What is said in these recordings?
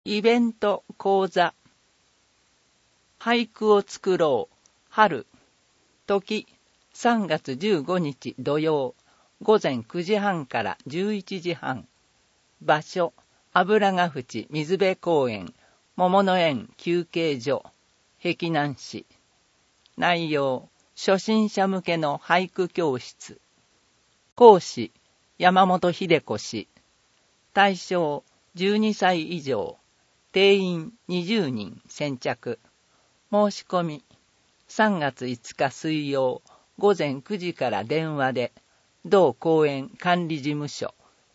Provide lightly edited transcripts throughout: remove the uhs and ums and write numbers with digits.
イベント講座。俳句を作ろう。春。時、3月15日土曜、午前9時半から11時半。場所、油ヶ淵水辺公園、桃の園休憩所、碧南市。内容、初心者向けの俳句教室。講師、山本秀子氏。対象、12歳以上。定員20人先着。申し込み、3月5日水曜、午前9時から電話で、同公園管理事務所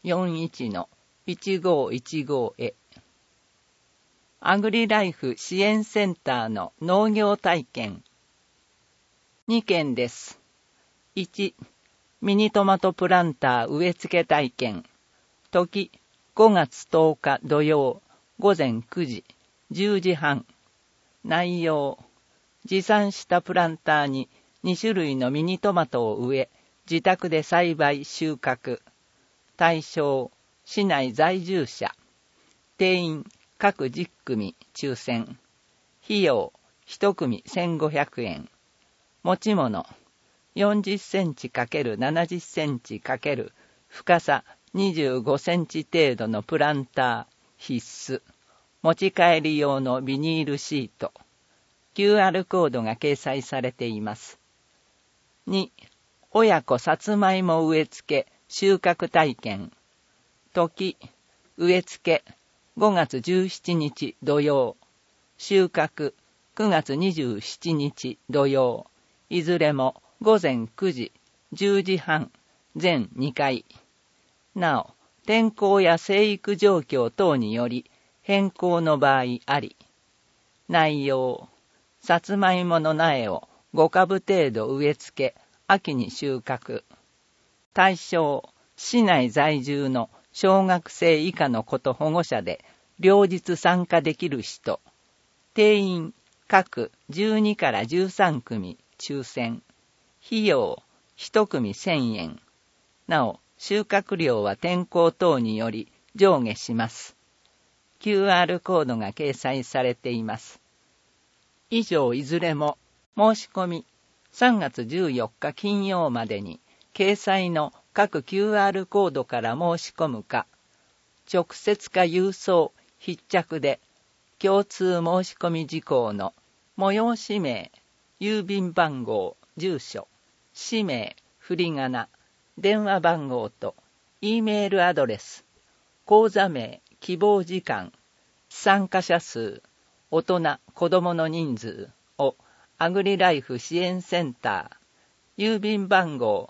41-1515 へ。アグリライフ支援センターの農業体験。2件です。1、ミニトマトプランター植え付け体験。時、5月10日土曜、午前9時、10時半。内容、持参したプランターに2種類のミニトマトを植え、自宅で栽培収穫。対象、市内在住者。定員、各10組抽選。費用、1組1500円。持ち物、40センチ×70センチ×深さ25センチ程度のプランター必須。持ち帰り用のビニールシート。QR コードが掲載されています。2、親子さつまいも植え付け収穫体験。時、植え付け5月17日土曜。収穫9月27日土曜。いずれも午前9時、10時半、全2回。なお、天候や生育状況等により変更の場合あり。内容、さつまいもの苗を5株程度植え付け、秋に収穫。対象、市内在住の小学生以下の子と保護者で、両日参加できる人。定員、各12から13組、抽選。費用、1組1000円。なお、収穫量は天候等により上下します。QR コードが掲載されています。以上いずれも申し込み3月14日金曜までに掲載の各 QR コードから申し込むか、直接か郵送、必着で共通申し込み事項の催し名、郵便番号、住所、氏名、振り仮名、電話番号と E メールアドレス、講座名、希望時間、参加者数、大人、子供の人数をアグリライフ支援センター、郵便番号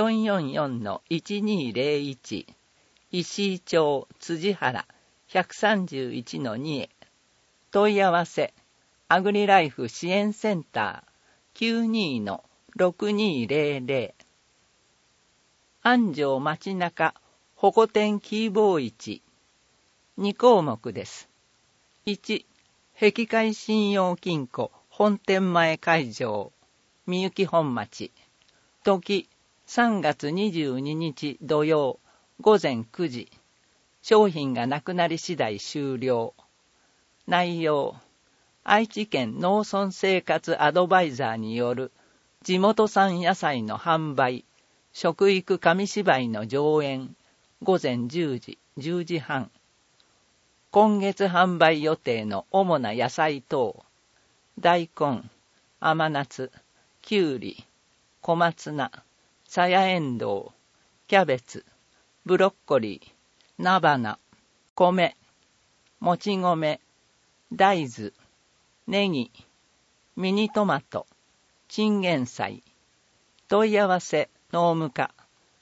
444-1201、石井町辻原 131-2 へ。問い合わせ、アグリライフ支援センター 92-6200。安城街中保護店キーボー市。2項目です。1、碧海信用金庫本店前会場、みゆき本町。時、3月22日土曜、午前9時。商品がなくなり次第終了。内容、愛知県農村生活アドバイザーによる地元産野菜の販売、食育紙芝居の上演、午前10時、10時半。今月販売予定の主な野菜等、大根、甘夏、きゅうり、小松菜、さやえんどう、キャベツ、ブロッコリー、菜花、米、もち米、大豆、ネギ、ミニトマト、チンゲン菜。問い合わせ農務課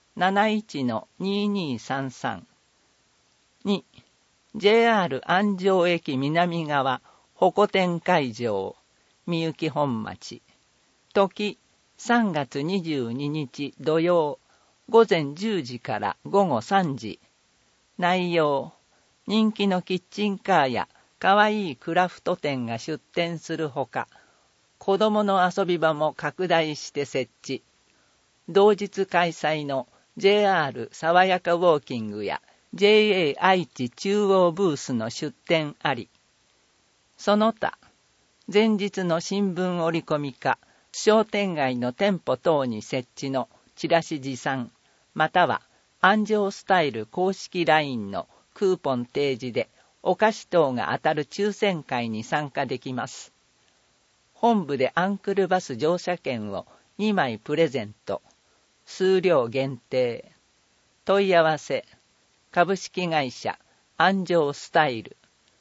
71-2233。 2、JR 安城駅南側保護店会場、みゆき本町。時、3月22日土曜、午前10時から午後3時。内容、人気のキッチンカーやかわいいクラフト店が出店するほか、子どもの遊び場も拡大して設置。同日開催の JR 爽やかウォーキングや JA 愛知中央ブースの出展あり。その他、前日の新聞折り込みか、商店街の店舗等に設置のチラシ持参、または安城スタイル公式 LINE のクーポン提示でお菓子等が当たる抽選会に参加できます。本部でアンクルバス乗車券を2枚プレゼント。数量限定。問い合わせ。株式会社安城スタイル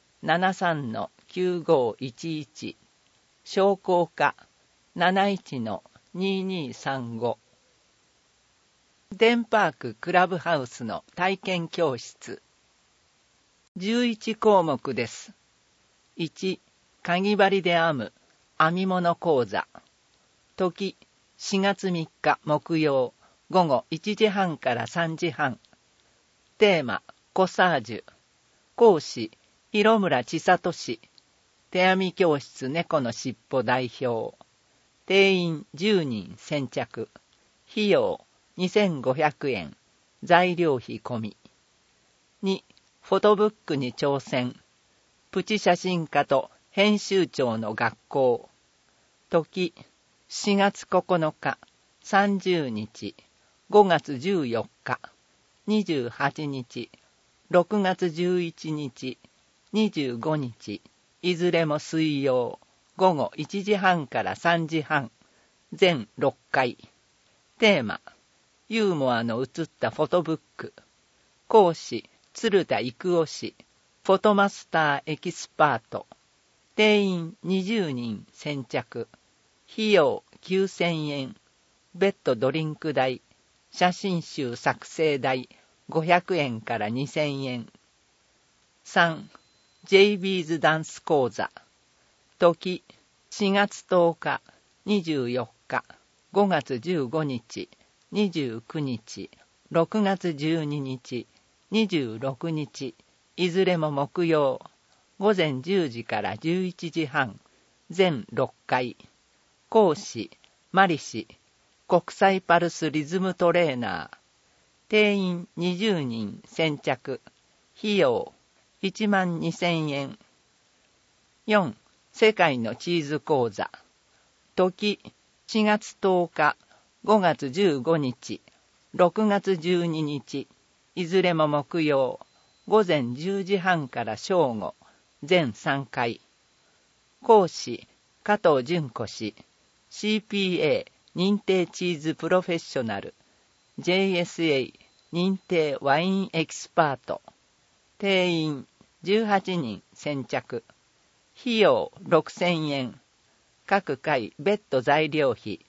73-9511 商工課 71-2235 デンパーククラブハウスの体験教室11項目です。1、かぎ針で編む編み物講座。時、4月3日木曜午後1時半から3時半。テーマ、コサージュ。講師、広村千里氏。手編み教室猫のしっぽ代表。定員10人先着。費用2500円。材料費込み。2、フォトブックに挑戦。プチ写真家と編集長の学校。時、4月9日、30日、5月14日。28日、6月11日、25日、いずれも水曜、午後1時半から3時半、全6回。テーマ、ユーモアの写ったフォトブック。講師、鶴田育夫氏、フォトマスターエキスパート。定員20人先着。費用9000円。別途ドリンク代、写真集作成代500円から2000円。3、JB's ダンス講座。時、4月10日、24日、5月15日、29日、6月12日、26日、いずれも木曜、午前10時から11時半、全6回。講師、マリ氏、国際パルスリズムトレーナー。定員20人先着。費用12000円。4、世界のチーズ講座。時、4月10日、5月15日、6月12日、いずれも木曜、午前10時半から正午、全3回。講師、加藤純子氏、CPA 認定チーズプロフェッショナル、JSA 認定ワインエキスパート。定員18人先着。費用6000円。各回別途材料費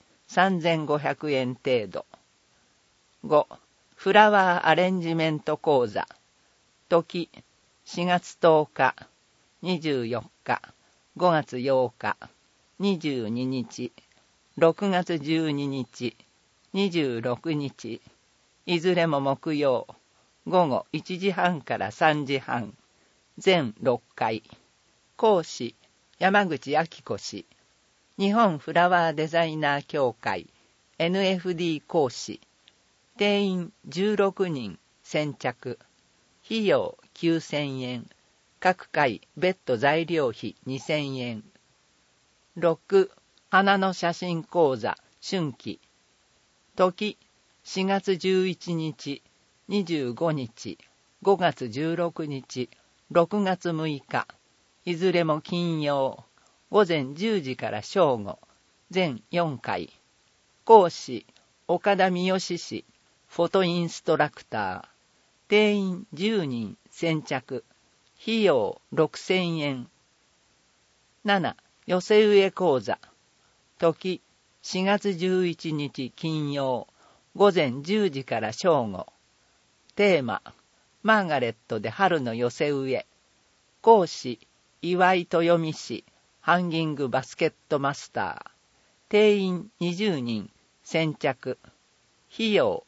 3500円程度。5、フラワーアレンジメント講座。時、4月10日、24日、5月8日、22日、6月12日、26日、いずれも木曜、午後1時半から3時半、全6回。講師、山口明子氏、日本フラワーデザイナー協会 NFD 講師。定員16人先着。費用9000円。各回別途材料費2000円。6、花の写真講座春季。時、4月11日、25日、5月16日、6月6日、いずれも金曜、午前10時から正午、全4回。講師、岡田三好氏、フォトインストラクター。定員10人先着。費用6000円。7、寄せ植え講座。時、4月11日金曜、午前10時から正午。テーマ、マーガレットで春の寄せ植え。講師、岩井豊美氏、ハンギングバスケットマスター。定員20人先着。費用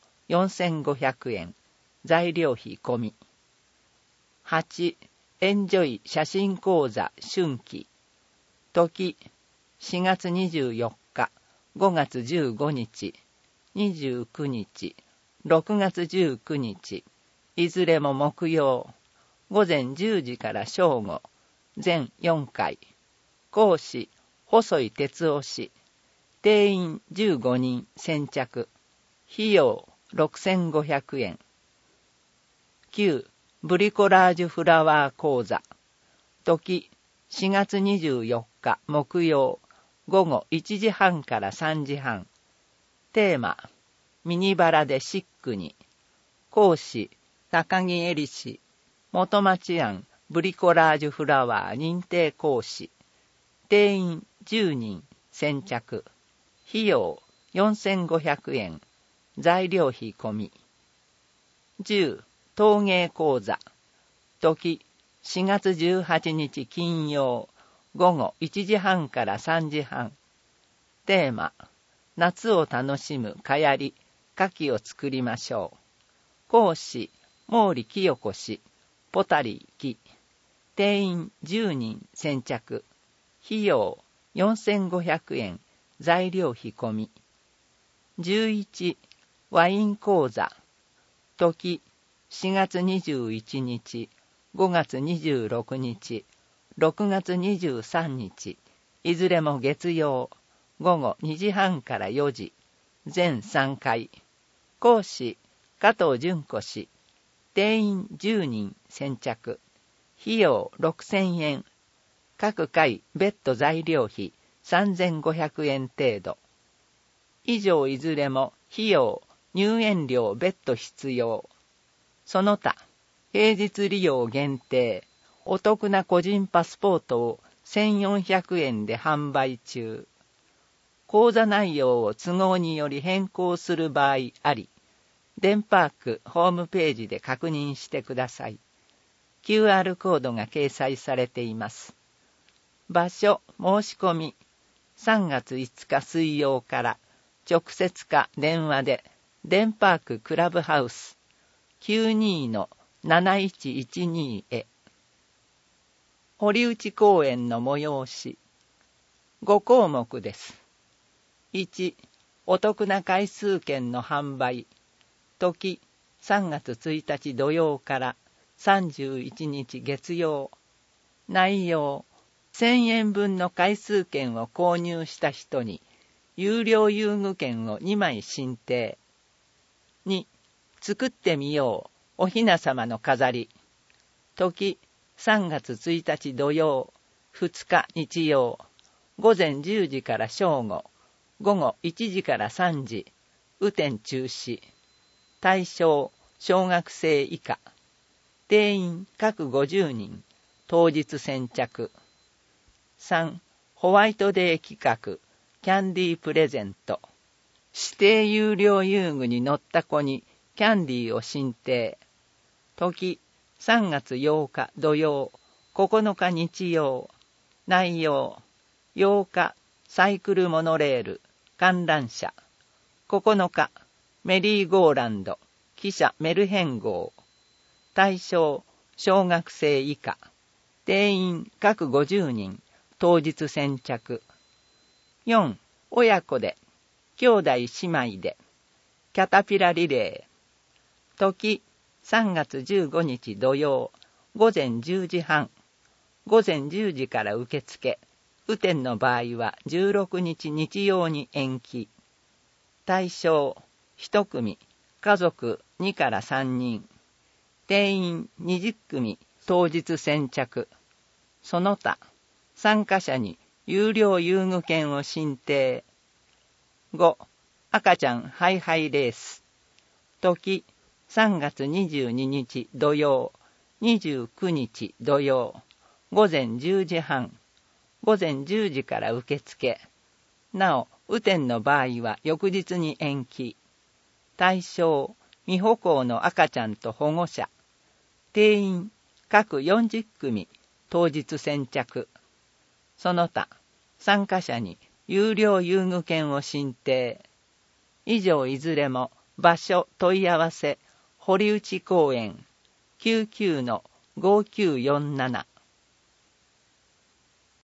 4500円。材料費込み。8、エンジョイ写真講座春季。時、4月24日、5月15日、29日、6月19日、 いずれも木曜、午前10時から正午、全4回。講師、細井哲夫氏。定員15人先着。費用6500円。9. ブリコラージュフラワー講座。時、4月24日木曜、午後1時半から3時半。テーマ、ミニバラでシックに。講師、高木恵里氏。元町庵ブリコラージュフラワー認定講師。定員10人先着。費用4500円。材料費込み。10. 陶芸講座。時、4月18日金曜、午後1時半から3時半。テーマ、夏を楽しむかやり、花器を作りましょう。講師、毛利清子氏。ポタリー木。定員10人先着。費用4500円。材料費込み。11. ワイン講座。時、4月21日、5月26日、6月23日、いずれも月曜、午後2時半から4時、全3回。講師、加藤純子氏。定員10人先着。費用6000円。各回別途材料費3500円程度。以上いずれも費用、入園料別途必要。その他、平日利用限定、お得な個人パスポートを1400円で販売中。講座内容を都合により変更する場合あり、デンパークホームページで確認してください。QR コードが掲載されています。場所、申し込み、3月5日水曜から直接か電話でデンパーククラブハウス 92-7112 へ。堀内公園の催し。5項目です。1. お得な回数券の販売。時、3月1日土曜から31日月曜。内容、1000円分の回数券を購入した人に、有料遊具券を2枚進呈。2. 作ってみよう、おひなさまの飾り。時、3月1日土曜、2日日曜。午前10時から正午、午後1時から3時、雨天中止。対象、小学生以下。定員各50人、当日先着。3. ホワイトデー企画、キャンディープレゼント。指定有料遊具に乗った子にキャンディーを進呈。時、3月8日土曜、9日日曜。内容、8日、サイクルモノレール、観覧車。9日、メリーゴーランド、汽車メルヘン号。対象、小学生以下。定員各50人、当日先着。4. 親子で、兄弟姉妹で、キャタピラリレー。時、3月15日土曜、午前10時半。午前10時から受付。雨天の場合は16日日曜に延期。対象、1組、家族2から3人。定員20組、当日先着。その他、参加者に有料遊具券を進呈。5. 赤ちゃんハイハイレース。時、3月22日土曜、29日土曜。午前10時半。午前10時から受付。なお、雨天の場合は翌日に延期。対象、未歩行の赤ちゃんと保護者。定員、各40組、当日先着。その他、参加者に有料遊具券を進呈。以上いずれも場所問い合わせ、堀内公園 99-5947